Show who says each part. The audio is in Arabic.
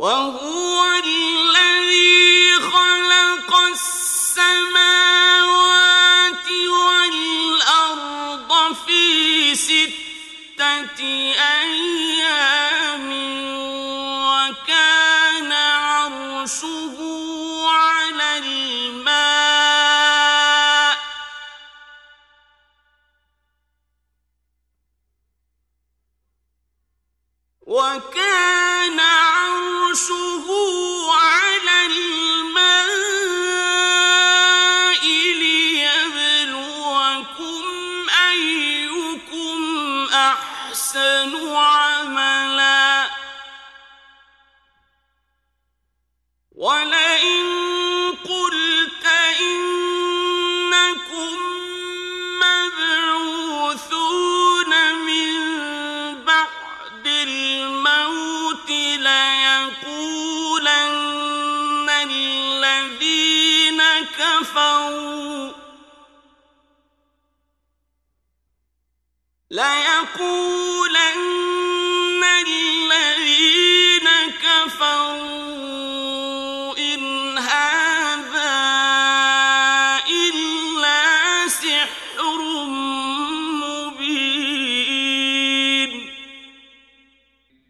Speaker 1: وهو الذي خلق السماوات والأرض في 6 أيام وكان عرشه على الماء ليبلوكم أيكم أحسن عملا ولئن قلت إنكم مبعوثون من بعد الموت ليقولن الذين